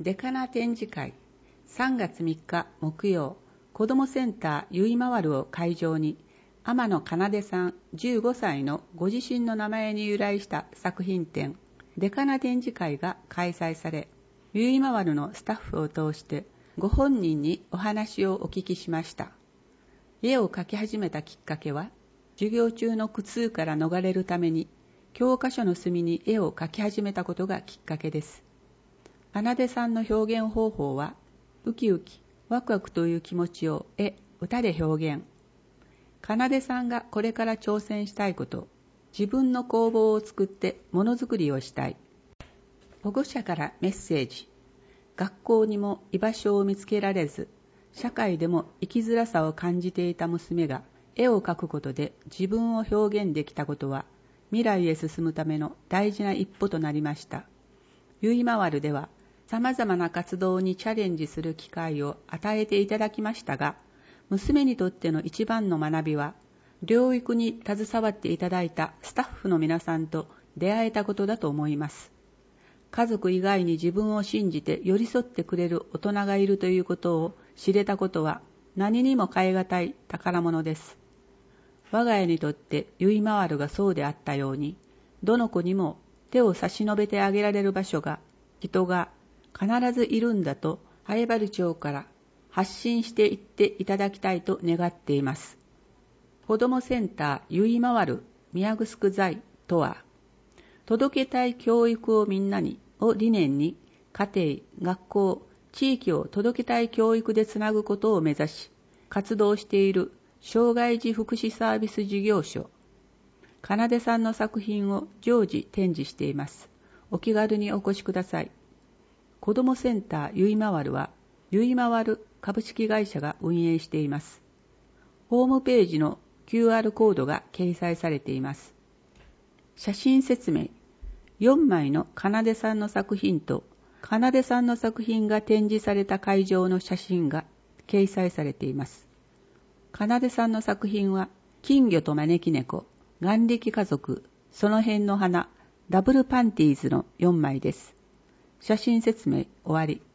デカナ展示会3月3日木曜、子どもセンターゆいまわるを会場に、天野奏さん15歳のご自身の名前に由来した作品展、デカナ展示会が開催され、ゆいまわるのスタッフを通してご本人にお話をお聞きしました。絵を描き始めたきっかけは、授業中の苦痛から逃れるために、教科書の隅に絵を描き始めたことがきっかけです。奏さんの表現方法は、ウキウキ、ワクワクという気持ちを歌で表現。奏さんがこれから挑戦したいこと、自分の工房を作ってものづくりをしたい。保護者からメッセージ。学校にも居場所を見つけられず、社会でも生きづらさを感じていた娘が絵を描くことで自分を表現できたことは、未来へ進むための大事な一歩となりました。ゆいまわるでは、様々な活動にチャレンジする機会を与えていただきましたが、娘にとっての一番の学びは、療育に携わっていただいたスタッフの皆さんと出会えたことだと思います。家族以外に自分を信じて寄り添ってくれる大人がいるということを知れたことは、何にも代え難い宝物です。我が家にとってゆいまわるがそうであったように、どの子にも手を差し伸べてあげられる場所が、人が必ずいるんだと、南風原町から発信していっていただきたいと願っています。子どもセンターゆいまわる宮城在とは、届けたい教育をみんなにを理念に、家庭、学校、地域を届けたい教育でつなぐことを目指し、活動している障害児福祉サービス事業所。奏さんの作品を常時展示しています。お気軽にお越しください。子どもセンターゆいまわるは、ゆいまわる株式会社が運営しています。ホームページの QR コードが掲載されています。写真説明。4枚の奏さんの作品と、奏さんの作品が展示された会場の写真が掲載されています。奏さんの作品は、金魚と招き猫、眼力家族、その辺の花、ダブルパンティーズの4枚です。写真説明終わり。